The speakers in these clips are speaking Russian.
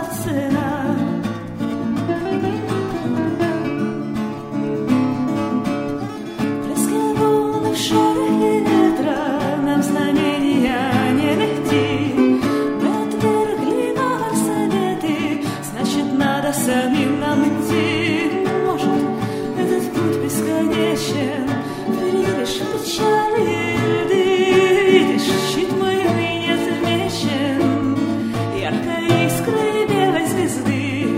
цена. Плеск волн в шорохе ветра нам знамения не найти. Мы отвергли вовек советы, значит, надо самим нам идти. Может, этот путь бесконечен, впереди лишь печали льды. Видишь, щит мой не отмечен яркой искрой белой звезды.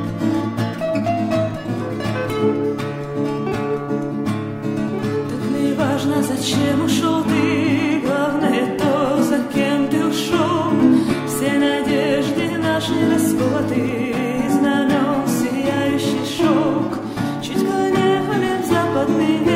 Так не важно, зачем ушел ты, главное то, за кем ты ушел. Все надежды наши расколоты, знамен сияющий шелк. Чуть колеблем западный ветер,